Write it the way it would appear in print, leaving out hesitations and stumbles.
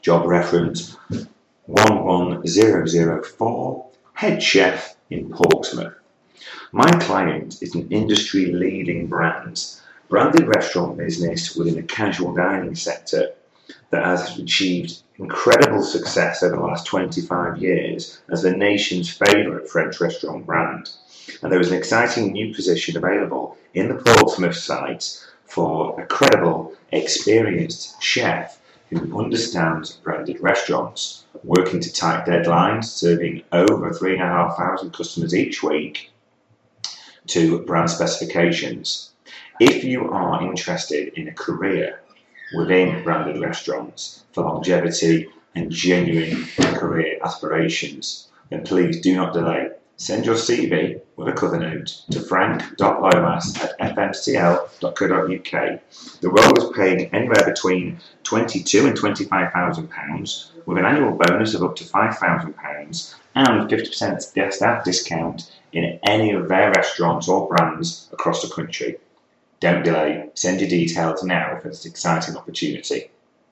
Job reference 11004, head chef in Portsmouth. My client is an industry-leading branded restaurant business within the casual dining sector that has achieved incredible success over the last 25 years as the nation's favourite French restaurant brand. And there is an exciting new position available in the Portsmouth site for a credible, experienced chef who understands branded restaurants, working to tight deadlines, serving over 3,500 customers each week to brand specifications. If you are interested in a career within branded restaurants for longevity and genuine career aspirations, then please do not delay. Send your CV with a cover note to frank.lomas@fmcl.co.uk. The role is paying anywhere between £22,000 and £25,000 with an annual bonus of up to £5,000 and 50% staff discount in any of their restaurants or brands across the country. Don't delay, send your details now for this exciting opportunity.